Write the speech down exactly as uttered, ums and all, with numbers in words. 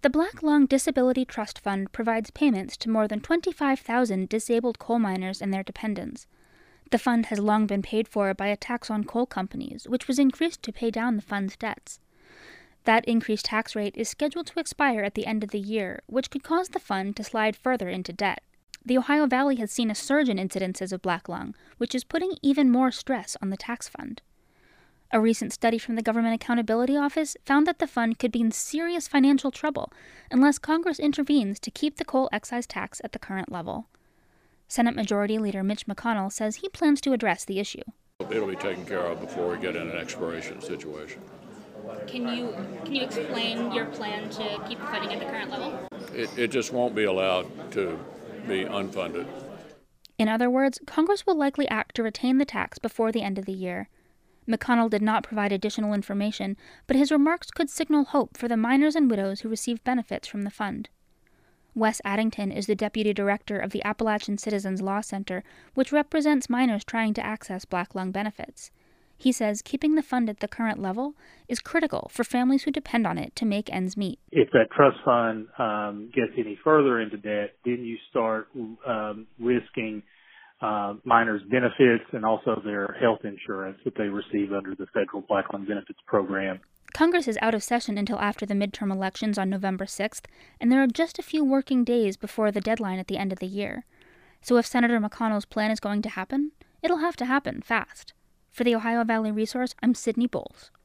The Black Lung Disability Trust Fund provides payments to more than twenty-five thousand disabled coal miners and their dependents. The fund has long been paid for by a tax on coal companies, which was increased to pay down the fund's debts. That increased tax rate is scheduled to expire at the end of the year, which could cause the fund to slide further into debt. The Ohio Valley has seen a surge in incidences of black lung, which is putting even more stress on the tax fund. A recent study from the Government Accountability Office found that the fund could be in serious financial trouble unless Congress intervenes to keep the coal excise tax at the current level. Senate Majority Leader Mitch McConnell says he plans to address the issue. It'll be taken care of before we get in an expiration situation. Can you can you explain your plan to keep the funding at the current level? It, it just won't be allowed to be unfunded. In other words, Congress will likely act to retain the tax before the end of the year. McConnell did not provide additional information, but his remarks could signal hope for the miners and widows who receive benefits from the fund. Wes Addington is the deputy director of the Appalachian Citizens Law Center, which represents miners trying to access black lung benefits. He says keeping the fund at the current level is critical for families who depend on it to make ends meet. If that trust fund um, gets any further into debt, then you start um, risking uh, miners' benefits and also their health insurance that they receive under the federal Black Lung Benefits Program. Congress is out of session until after the midterm elections on November sixth, and there are just a few working days before the deadline at the end of the year. So if Senator McConnell's plan is going to happen, it'll have to happen fast. For the Ohio Valley Resource, I'm Sydney Bowles.